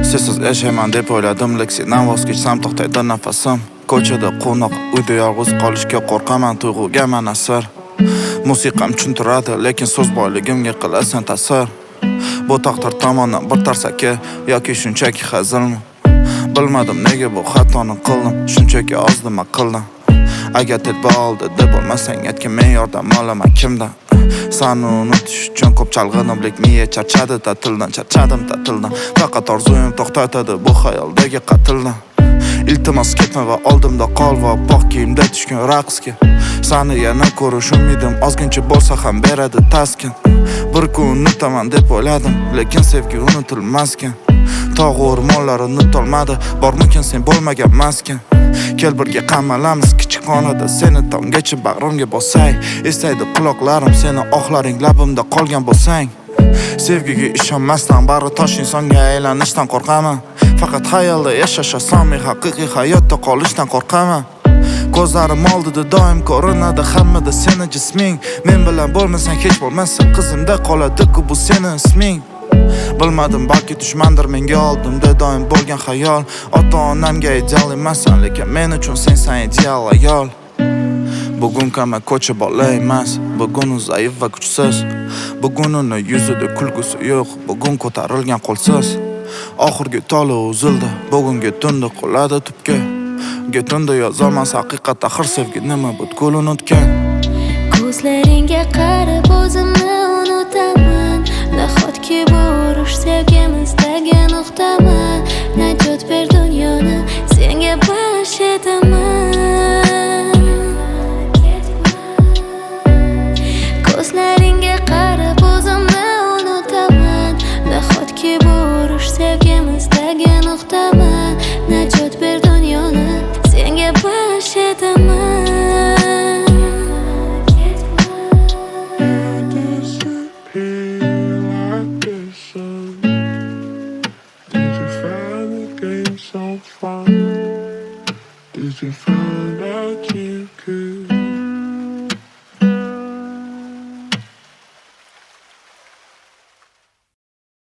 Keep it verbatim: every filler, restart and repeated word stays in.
Sessiz yashayman deb o'yladim, lek sendan voz kechsam to'xtaydi nafasim. Ko'chada qo'noq, uyda yolg'iz qolishga qo'rqaman, tuyg'uga man asir. Musiqam tushuntiradi, lekin so'z boyligimga qilasan ta'sir. Bu taqdir tomonidan bir tarsaki yoki shunchaki hazilmi? Bilmadim nega bu xatoni qildim, shunchaki ozdim aqldan. Agar tedbir oldi deb bo'lmasang aytgin, men yordam olaman kimdan? Sani unutish uchun ko'p chalg'idim, lek miya charchadi ta'tildan, charchadim ta'tildan. Faqat orzuyim to'xtatadi bu xayoldagi qatldan. Iltimos ketma va oldimda qol va oq kiyimda tushgan raqsga. Sani yana ko'rish umidim ozgincha bo'lsa ham beradi taskin. Bir kun unutaman deb o'yladim, lekin sevgi unutilmaskan. Tog' o'rmonlari unutolmadi, bormikin sen bo'lmagan maskan. Kel birga qamalamiz kichik xonada, seni tonggacha bag'rimga bosay. Eslaydi quloqlarim seni ohlaring labimda qolgan bo'lsang. Sevgiga ishonmasdan bari tosh insonga aylanishdan qo'rqaman. Faqat xayolda yashash oson, men haqiqiy hayotda qolishdan qo'rqaman. Ko'zlarim oldida doim ko'rinadi hammada seni jisming. Men bilan bo'lmasang hech bo'lmasa qizimda qoladi-ku bu seni isming. Bilmadim, balki dushmandir menga oldimda doim bo'lgan xayol. Ota-onamga ideal emassan, lekin men uchun sensan ideal ayol. Bugun kama ko'cha bola emas, bugun u zaif va kuchsiz. Bugun uni yuzida kulgusi yo'q, bugun ko'tarilgan qo'lsiz. Oxirgi toli uzildi, bugunga tundi qoladi tubga. Getunda yozolmas haqiqat, axir sevgi nima butkul unutgan. Ko'zlaringga qarab o'zimni unutaman. Nahotki bu urush sevgimizdagi nuqtami? Najot ber dunyoni senga bag'sh etaman. Ko'zlaringga qarab o'zimni unutaman. Nahotki bu urush sevgimizdagi nuqtami? Najot ber dunyoni senga bag'sh etaman. So far, did you find